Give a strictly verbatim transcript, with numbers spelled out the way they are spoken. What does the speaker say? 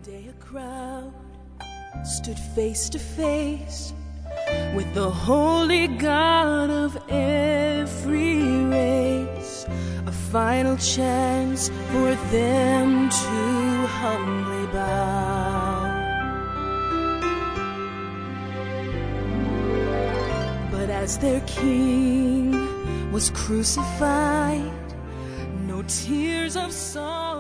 day a crowd stood face to face with the holy God of every race, a final chance for them to humbly bow. But as their king was crucified, no tears of sorrow